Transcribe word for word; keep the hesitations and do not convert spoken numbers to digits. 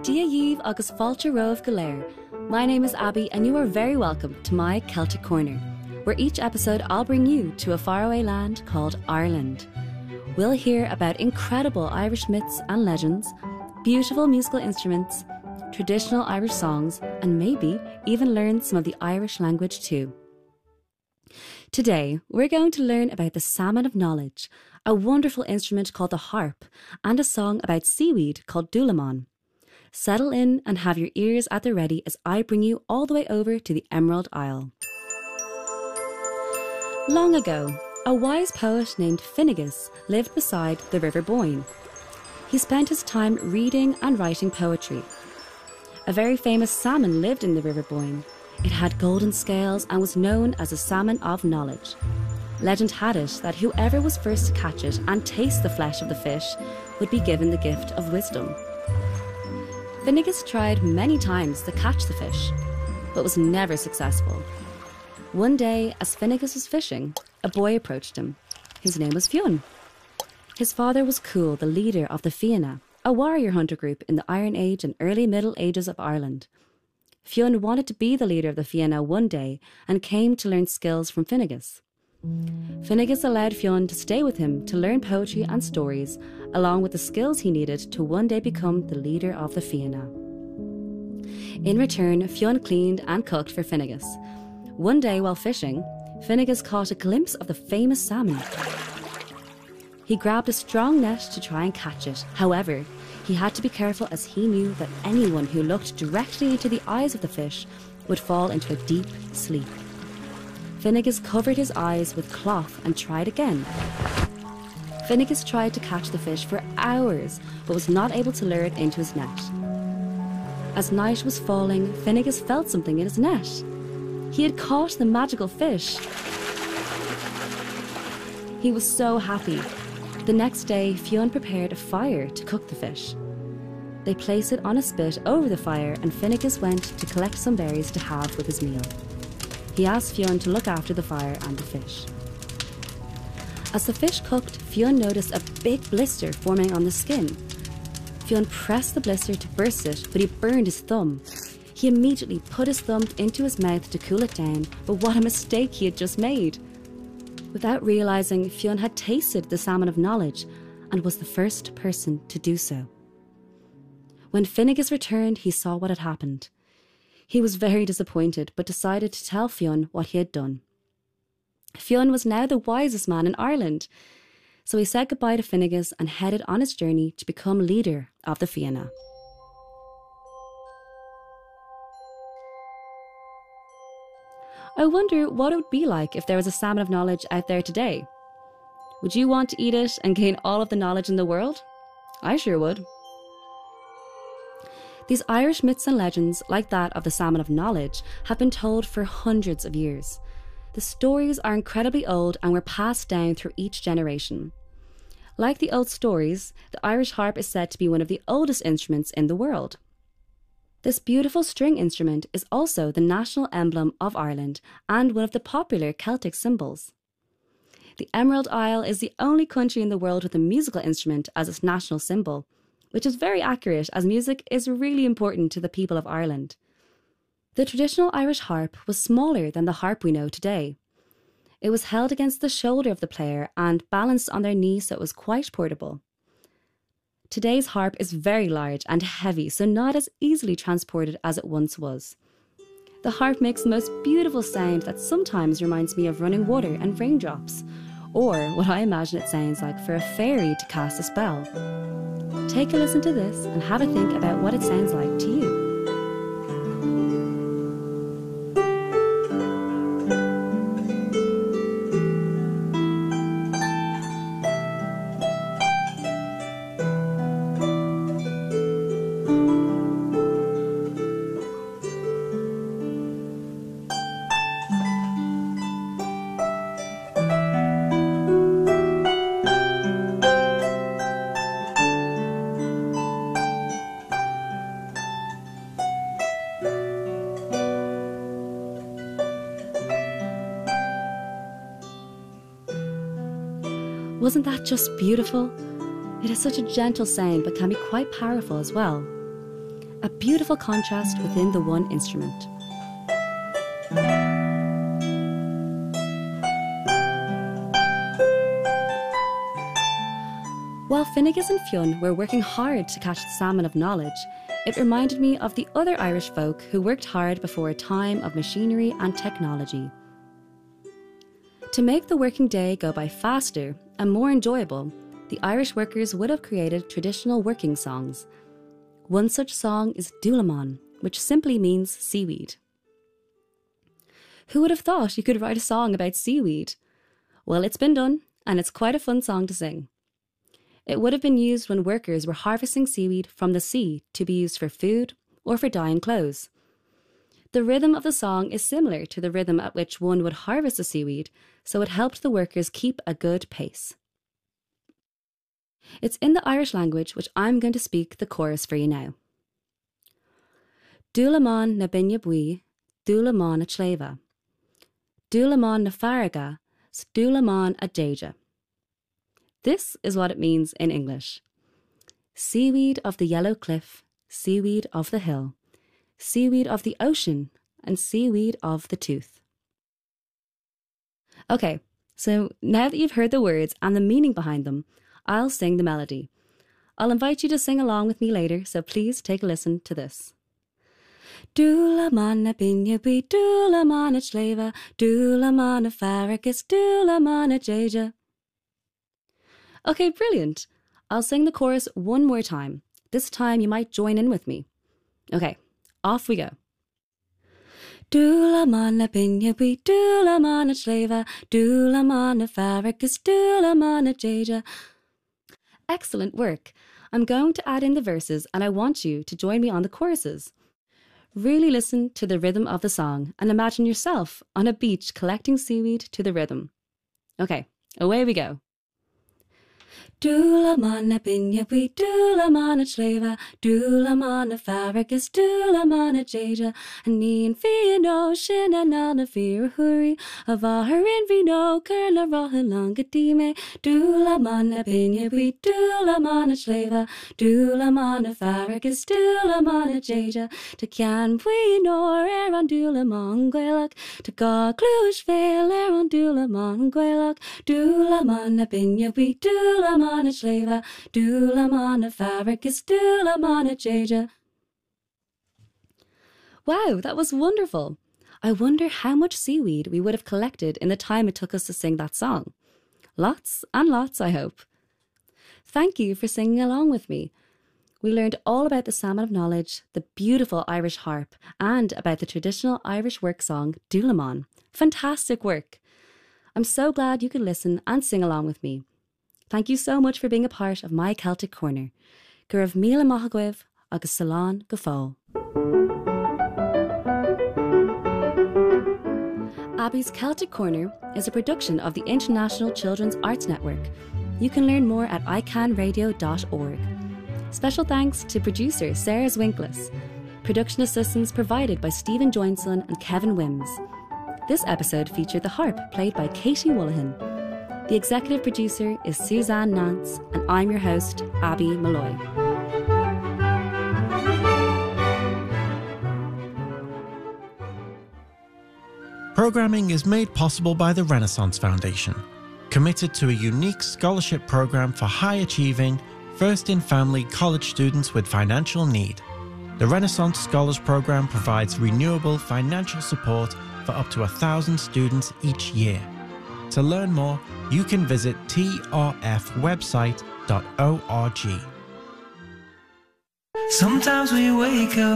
Dia Yves agus Falcha Rove Galer. My name is Abby and you are very welcome to my Celtic Corner, where each episode I'll bring you to a faraway land called Ireland. We'll hear about incredible Irish myths and legends, beautiful musical instruments, traditional Irish songs, and maybe even learn some of the Irish language too. Today, we're going to learn about the Salmon of Knowledge, a wonderful instrument called the harp, and a song about seaweed called Dulamon. Settle in and have your ears at the ready as I bring you all the way over to the Emerald Isle. Long ago, a wise poet named Finnegas lived beside the River Boyne. He spent his time reading and writing poetry. A very famous salmon lived in the River Boyne. It had golden scales and was known as the Salmon of Knowledge. Legend had it that whoever was first to catch it and taste the flesh of the fish would be given the gift of wisdom. Finnegas tried many times to catch the fish, but was never successful. One day, as Finnegas was fishing, a boy approached him. His name was Fionn. His father was Cúil, the leader of the Fianna, a warrior hunter group in the Iron Age and early Middle Ages of Ireland. Fionn wanted to be the leader of the Fianna one day and came to learn skills from Finnegas. Finnegas allowed Fionn to stay with him to learn poetry and stories, along with the skills he needed to one day become the leader of the Fianna. In return, Fionn cleaned and cooked for Finnegas. One day while fishing, Finnegas caught a glimpse of the famous salmon. He grabbed a strong net to try and catch it. However, he had to be careful as he knew that anyone who looked directly into the eyes of the fish would fall into a deep sleep. Finnegas covered his eyes with cloth and tried again. Finnegas tried to catch the fish for hours, but was not able to lure it into his net. As night was falling, Finnegas felt something in his net. He had caught the magical fish. He was so happy. The next day, Fionn prepared a fire to cook the fish. They placed it on a spit over the fire and Finnegas went to collect some berries to have with his meal. He asked Fionn to look after the fire and the fish. As the fish cooked, Fionn noticed a big blister forming on the skin. Fionn pressed the blister to burst it, but he burned his thumb. He immediately put his thumb into his mouth to cool it down, but what a mistake he had just made. Without realising, Fionn had tasted the Salmon of Knowledge and was the first person to do so. When Finnegas returned, he saw what had happened. He was very disappointed, but decided to tell Fionn what he had done. Fionn was now the wisest man in Ireland, so he said goodbye to Finnegas and headed on his journey to become leader of the Fianna. I wonder what it would be like if there was a Salmon of Knowledge out there today. Would you want to eat it and gain all of the knowledge in the world? I sure would. These Irish myths and legends, like that of the Salmon of Knowledge, have been told for hundreds of years. The stories are incredibly old and were passed down through each generation. Like the old stories, the Irish harp is said to be one of the oldest instruments in the world. This beautiful string instrument is also the national emblem of Ireland and one of the popular Celtic symbols. The Emerald Isle is the only country in the world with a musical instrument as its national symbol, which is very accurate as music is really important to the people of Ireland. The traditional Irish harp was smaller than the harp we know today. It was held against the shoulder of the player and balanced on their knee, so it was quite portable. Today's harp is very large and heavy, so not as easily transported as it once was. The harp makes the most beautiful sound that sometimes reminds me of running water and raindrops, or what I imagine it sounds like for a fairy to cast a spell. Take a listen to this and have a think about what it sounds like to you. Wasn't that just beautiful? It has such a gentle sound but can be quite powerful as well. a beautiful contrast within the one instrument. While Finnegas and Fionn were working hard to catch the salmon of knowledge, it reminded me of the other Irish folk who worked hard before a time of machinery and technology. To make the working day go by faster and more enjoyable, the Irish workers would have created traditional working songs. One such song is Dúlaman, which simply means seaweed. Who would have thought you could write a song about seaweed? Well, it's been done, and it's quite a fun song to sing. It would have been used when workers were harvesting seaweed from the sea to be used for food or for dyeing clothes. The rhythm of the song is similar to the rhythm at which one would harvest the seaweed, so it helped the workers keep a good pace. It's in the Irish language, which I'm going to speak the chorus for you now. Dúlaman na binne bui, Dúlaman a chléva. Dúlaman na farraga, Dúlaman a déja. This is what it means in English. Seaweed of the yellow cliff, seaweed of the hill, seaweed of the ocean, and seaweed of the tooth. Okay, so now that you've heard the words and the meaning behind them, I'll sing the melody. I'll invite you to sing along with me later, so please take a listen to this. Dúlaman na binne bui, Dúlaman a chléva, Dúlaman a farragus, Dúlaman a déja. Okay, brilliant. I'll sing the chorus one more time. This time you might join in with me. Okay, off we go. Dúlaman na binne bui, Dúlaman a chléva, Dúlaman a farragus, Dúlaman a déja. Excellent work. I'm going to add in the verses and I want you to join me on the choruses. Really listen to the rhythm of the song and imagine yourself on a beach collecting seaweed to the rhythm. Okay, away we go. Dúlaman na binne bui, Dúlaman a chléva, Dúlaman a farragus, Dúlaman a déja. Níon fian ocean and all na fear hurry of all her in vino curla rohan longa dime. Dúlaman na binne bui, Dúlaman a chléva, Dúlaman a farragus, Dúlaman a déja. To can bui nor er on Dúlaman gwelach, to ga cluish fail er on Dúlaman gwelach. Dúlaman na binne bui, Dúlaman a chléva, Dúlaman a farragus, Dúlaman a déja. Wow, that was wonderful. I wonder how much seaweed we would have collected in the time it took us to sing that song. Lots and lots, I hope. Thank you for singing along with me. We learned all about the salmon of knowledge, the beautiful Irish harp, and about the traditional Irish work song, Dúlaman. Fantastic work. I'm so glad you could listen and sing along with me. Thank you so much for being a part of my Celtic Corner. Gur raibh míle maith agaibh agus salán go fóill. Abby's Celtic Corner is a production of the International Children's Arts Network. You can learn more at i can radio dot org. Special thanks to producer Sarah Zwinklis. Production assistance provided by Stephen Joinson and Kevin Wims. This episode featured the harp played by Katie Woolahan. The executive producer is Suzanne Nance, and I'm your host, Abby Malloy. Programming is made possible by the Renaissance Foundation, committed to a unique scholarship program for high-achieving, first-in-family college students with financial need. The Renaissance Scholars Program provides renewable financial support for up to a thousand students each year. To learn more, you can visit t r f website dot org. Sometimes we wake up